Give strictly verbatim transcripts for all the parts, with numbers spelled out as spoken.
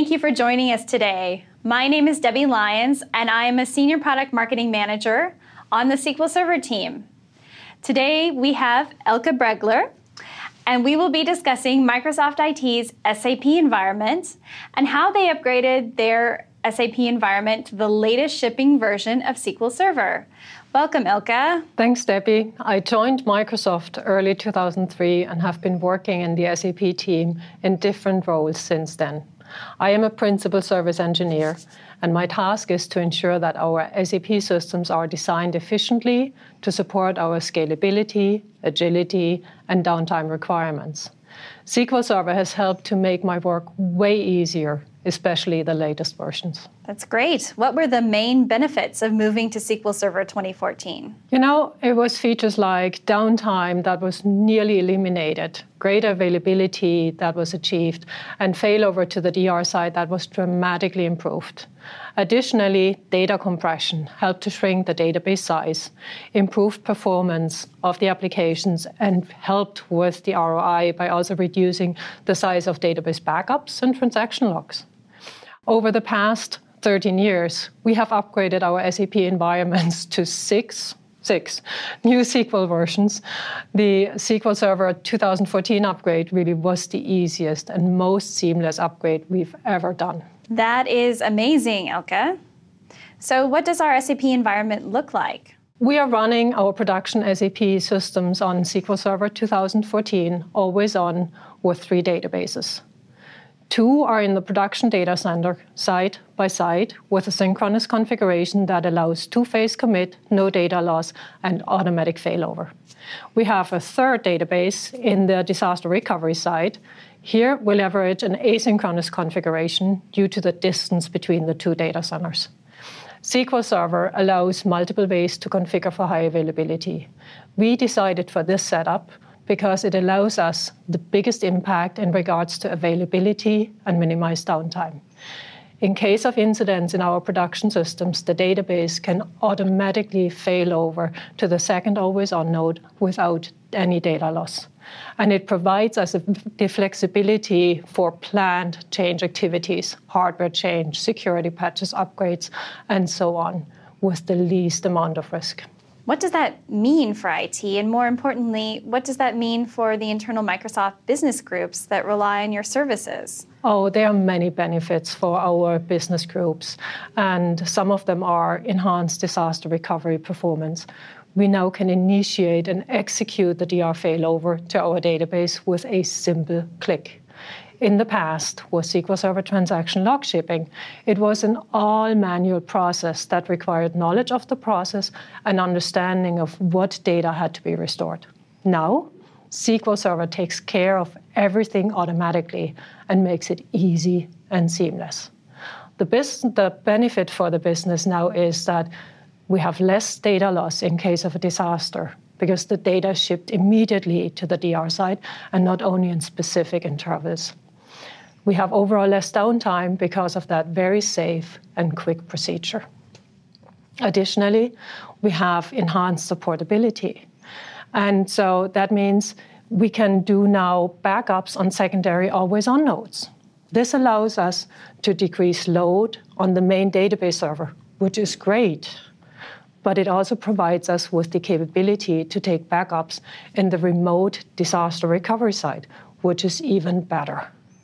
thank you for joining us today. My name is Debbie Lyons, and I am a Senior Product Marketing Manager on the S Q L Server team. Today, we have Elke Bregler, and we will be discussing Microsoft I T's S A P environment and how they upgraded their S A P environment to the latest shipping version of S Q L Server. Welcome, Elke. Thanks, Debbie. I joined Microsoft early two thousand three and have been working in the S A P team in different roles since then. I am a principal service engineer, and my task is to ensure that our S A P systems are designed efficiently to support our scalability, agility, and downtime requirements. S Q L Server has helped to make my work way easier, especially the latest versions. That's great. What were the main benefits of moving to S Q L Server twenty fourteen? You know, it was features like downtime that was nearly eliminated, greater availability that was achieved, and failover to the D R side that was dramatically improved. Additionally, data compression helped to shrink the database size, improved performance of the applications, and helped with the R O I by also reducing the size of database backups and transaction logs. Over the past thirteen years, we have upgraded our S A P environments to six, six new S Q L versions. The S Q L Server twenty fourteen upgrade really was the easiest and most seamless upgrade we've ever done. That is amazing, Elke. So what does our S A P environment look like? We are running our production S A P systems on S Q L Server twenty fourteen, always on, with three databases. Two are in the production data center, side by side, with a synchronous configuration that allows two-phase commit, no data loss, and automatic failover. We have a third database in the disaster recovery side. Here, we leverage an asynchronous configuration due to the distance between the two data centers. S Q L Server allows multiple ways to configure for high availability. We decided for this setup because it allows us the biggest impact in regards to availability and minimized downtime. In case of incidents in our production systems, the database can automatically fail over to the second always-on node without any data loss. And it provides us the flexibility for planned change activities, hardware change, security patches, upgrades, and so on, with the least amount of risk. What does that mean for I T? And more importantly, what does that mean for the internal Microsoft business groups that rely on your services? Oh, there are many benefits for our business groups, and some of them are enhanced disaster recovery performance. We now can initiate and execute the D R failover to our database with a simple click. In the past, with S Q L Server transaction log shipping, it was an all-manual process that required knowledge of the process and understanding of what data had to be restored. Now, S Q L Server takes care of everything automatically and makes it easy and seamless. The, bus- the benefit for the business now is that we have less data loss in case of a disaster because the data is shipped immediately to the D R side and not only in specific intervals. We have overall less downtime because of that very safe and quick procedure. Additionally, we have enhanced supportability. And so that means we can do now backups on secondary always-on nodes. This allows us to decrease load on the main database server, which is great. But it also provides us with the capability to take backups in the remote disaster recovery side, which is even better.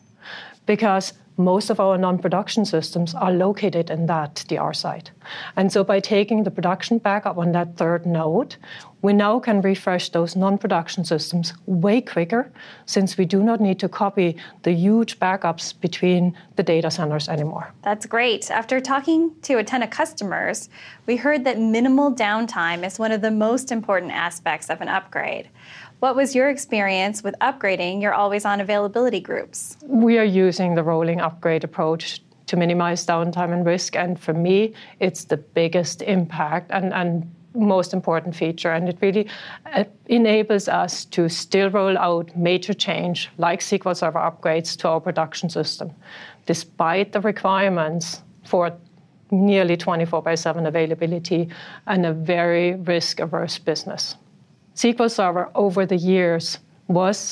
Because most of our non-production systems are located in that D R site. And so by taking the production backup on that third node, we now can refresh those non-production systems way quicker, since we do not need to copy the huge backups between the data centers anymore. That's great. After talking to a ton of customers, we heard that minimal downtime is one of the most important aspects of an upgrade. What was your experience with upgrading your always-on availability groups? We are using the rolling upgrade approach to minimize downtime and risk, and for me, it's the biggest impact and, and most important feature, and it really uh, enables us to still roll out major change like S Q L Server upgrades to our production system, despite the requirements for nearly twenty-four by seven availability and a very risk-averse business. S Q L Server over the years was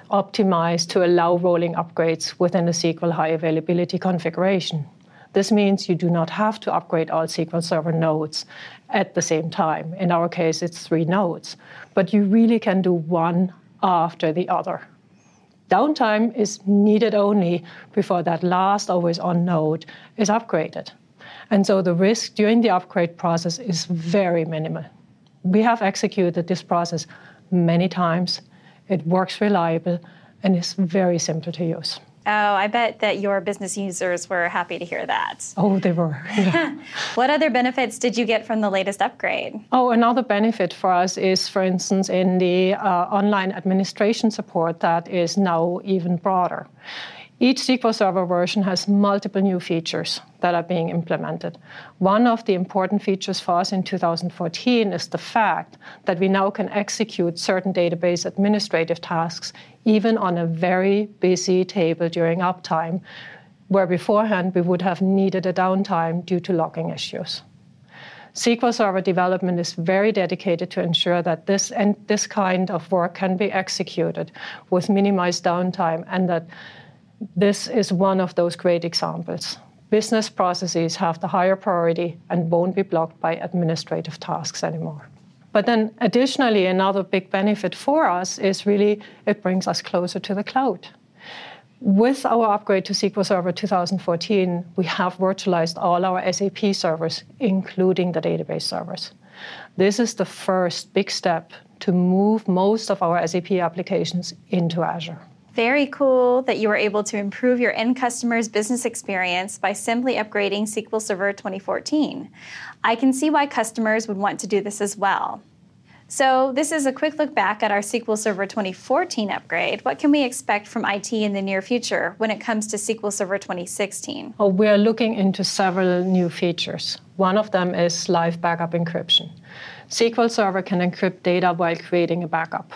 optimized to allow rolling upgrades within the S Q L high availability configuration. This means you do not have to upgrade all S Q L Server nodes at the same time. In our case, it's three nodes, but you really can do one after the other. Downtime is needed only before that last always-on node is upgraded. And so the risk during the upgrade process is very minimal. We have executed this process many times. It works reliable and is very simple to use. Oh, I bet that your business users were happy to hear that. Oh, they were. Yeah. What other benefits did you get from the latest upgrade? Oh, another benefit for us is, for instance, in the uh, online administration support that is now even broader. Each S Q L Server version has multiple new features that are being implemented. One of the important features for us in two thousand fourteen is the fact that we now can execute certain database administrative tasks even on a very busy table during uptime, where beforehand we would have needed a downtime due to logging issues. S Q L Server development is very dedicated to ensure that this and this kind of work can be executed with minimized downtime, and that this is one of those great examples. Business processes have the higher priority and won't be blocked by administrative tasks anymore. But then additionally, another big benefit for us is really it brings us closer to the cloud. With our upgrade to S Q L Server two thousand fourteen, we have virtualized all our S A P servers, including the database servers. This is the first big step to move most of our S A P applications into Azure. Very cool that you were able to improve your end customer's business experience by simply upgrading S Q L Server twenty fourteen. I can see why customers would want to do this as well. So this is a quick look back at our S Q L Server twenty fourteen upgrade. What can we expect from I T in the near future when it comes to S Q L Server twenty sixteen? Oh, we're looking into several new features. One of them is live backup encryption. S Q L Server can encrypt data while creating a backup.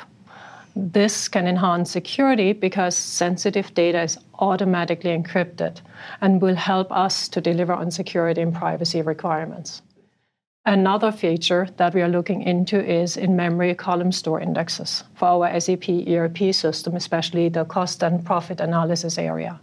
This can enhance security because sensitive data is automatically encrypted and will help us to deliver on security and privacy requirements. Another feature that we are looking into is in-memory column store indexes for our S A P E R P system, especially the cost and profit analysis area.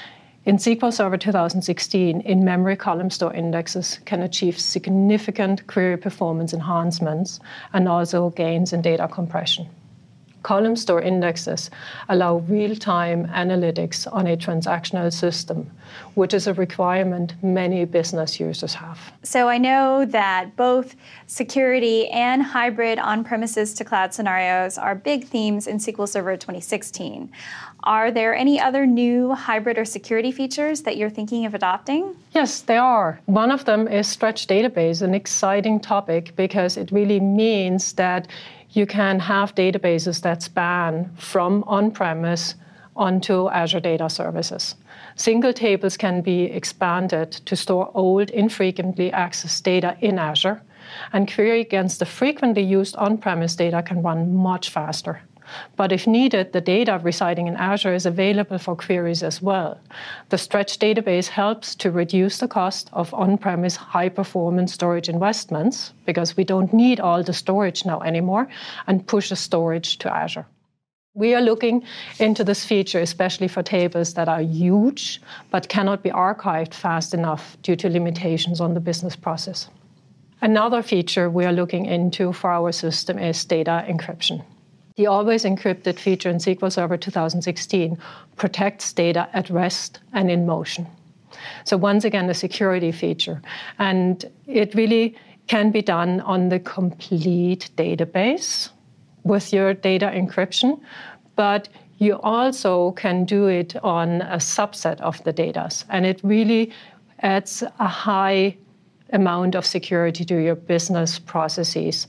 In S Q L Server two thousand sixteen, in-memory column store indexes can achieve significant query performance enhancements and also gains in data compression. Column store indexes allow real-time analytics on a transactional system, which is a requirement many business users have. So I know that both security and hybrid on-premises to cloud scenarios are big themes in S Q L Server twenty sixteen. Are there any other new hybrid or security features that you're thinking of adopting? Yes, there are. One of them is Stretch Database, an exciting topic because it really means that you can have databases that span from on-premise onto Azure Data Services. Single tables can be expanded to store old, infrequently accessed data in Azure, and query against the frequently used on-premise data can run much faster. But if needed, the data residing in Azure is available for queries as well. The Stretch Database helps to reduce the cost of on-premise high-performance storage investments, because we don't need all the storage now anymore, and pushes storage to Azure. We are looking into this feature, especially for tables that are huge, but cannot be archived fast enough due to limitations on the business process. Another feature we are looking into for our system is data encryption. The always encrypted feature in S Q L Server two thousand sixteen protects data at rest and in motion. So once again, a security feature. And it really can be done on the complete database with your data encryption, but you also can do it on a subset of the data. And it really adds a high amount of security to your business processes,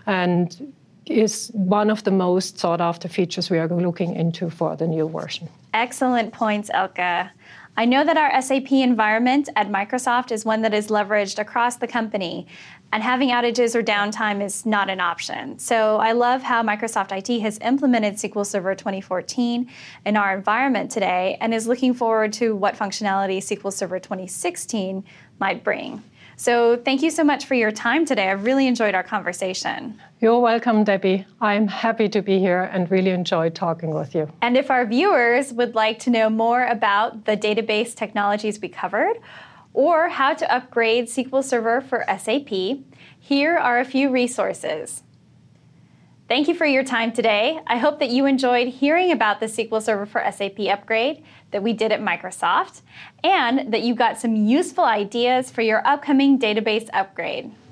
and is one of the most sought after features we are looking into for the new version. Excellent points, Elke. I know that our S A P environment at Microsoft is one that is leveraged across the company, and having outages or downtime is not an option. So I love how Microsoft I T has implemented S Q L Server twenty fourteen in our environment today and is looking forward to what functionality S Q L Server twenty sixteen might bring. So thank you so much for your time today. I've really enjoyed our conversation. You're welcome, Debbie. I'm happy to be here and really enjoyed talking with you. And if our viewers would like to know more about the database technologies we covered, or how to upgrade S Q L Server for S A P, here are a few resources. Thank you for your time today. I hope that you enjoyed hearing about the S Q L Server for S A P upgrade that we did at Microsoft, and that you got some useful ideas for your upcoming database upgrade.